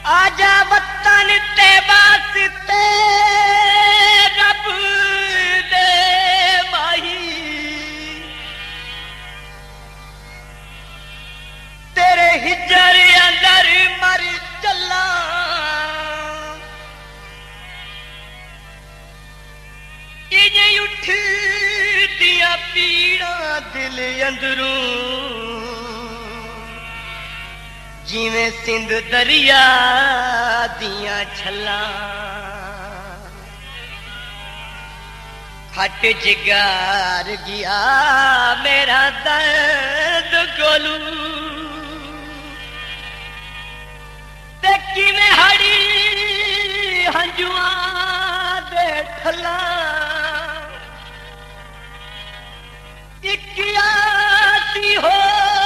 आजा वतन ते वास्ते रब दे माही तेरे हिजर अंदर मर चला इजे उठ दिया पीड़ा दिल अंदरों जिवें सिंध दरिया दिया छला फट जिगार गया मेरा दर्द गोलू ते किवें हड़ी हंजुआ दे ठला इक्यासी हो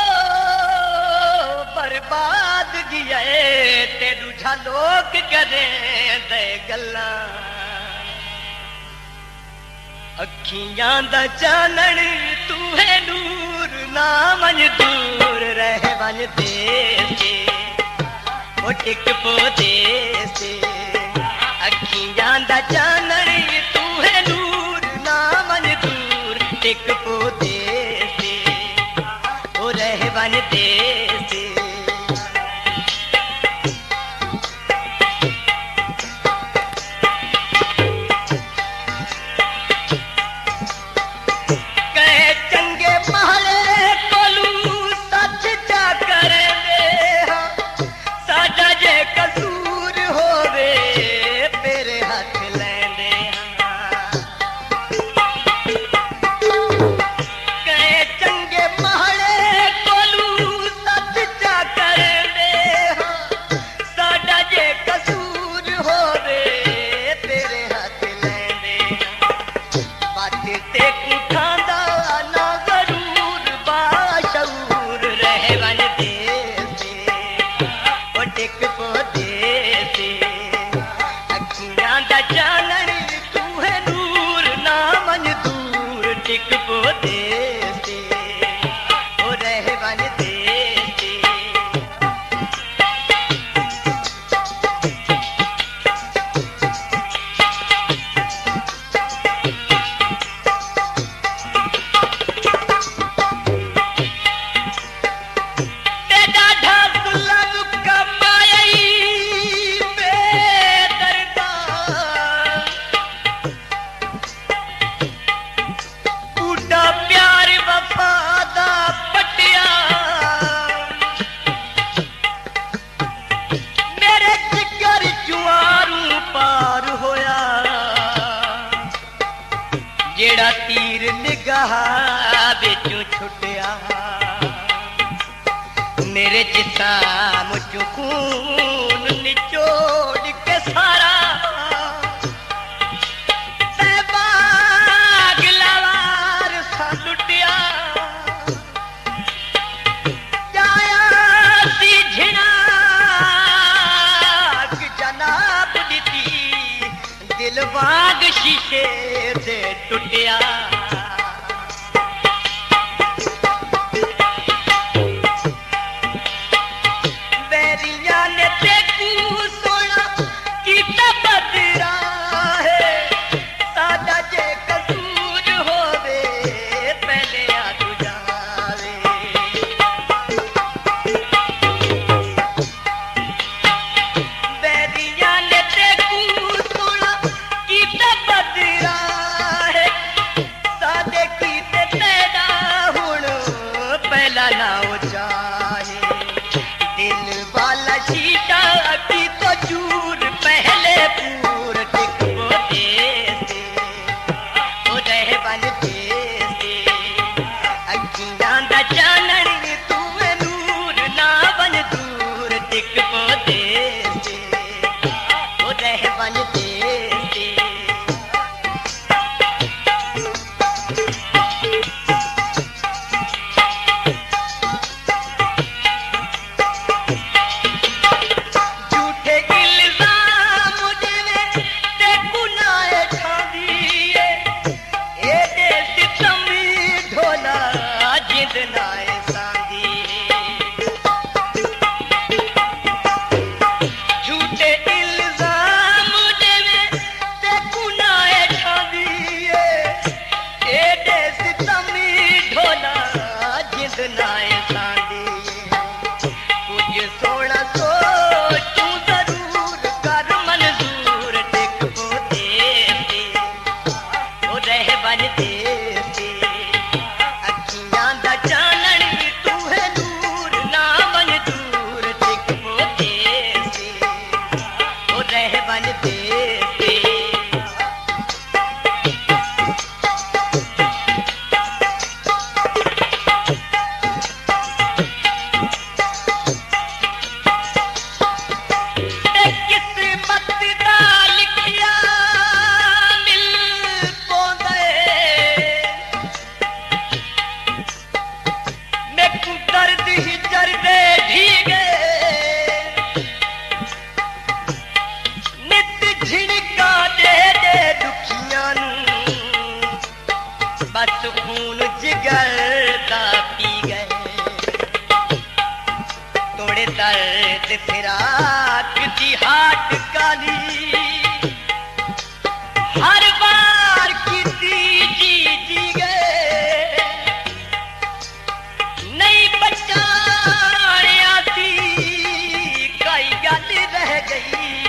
बर्बाद गया ते दूजा लोग करें दे गल्ला अखियां दा चानण तू है नूर ना मन दूर रह वन दे से ओ टिक पो दे से अखियां दा चानण तू है नूर ना मन दूर टिक पो दे से ओ रह वन दे से जेड़ा तीर निगाह बिचों छुटिया मेरे जिस्म चों खून निचोड़ के सारा बाग लवार सा लुटिया जाया सी झिनाक जनाब दी दिल बाग शीशे से टुटिया बैरिया ने देखू सोना की बदरा है सादा जे कसूर होवे पहले आ तू जावे बैरिया ने देखू सोना की बदरा ना हो जाए दिल वाला शीशा अभी तो चूर पहले पूर टिक दे से ओ रह बन दे से अखियां दा चानण तू नूर ना बन दूर टिक दे से ओ रह बन दे से बस खून जिगर दा पी गए तोड़े दर्द फिराक दी हाट काली हर बार की जी गए नहीं बचाने आती कई गल रह गई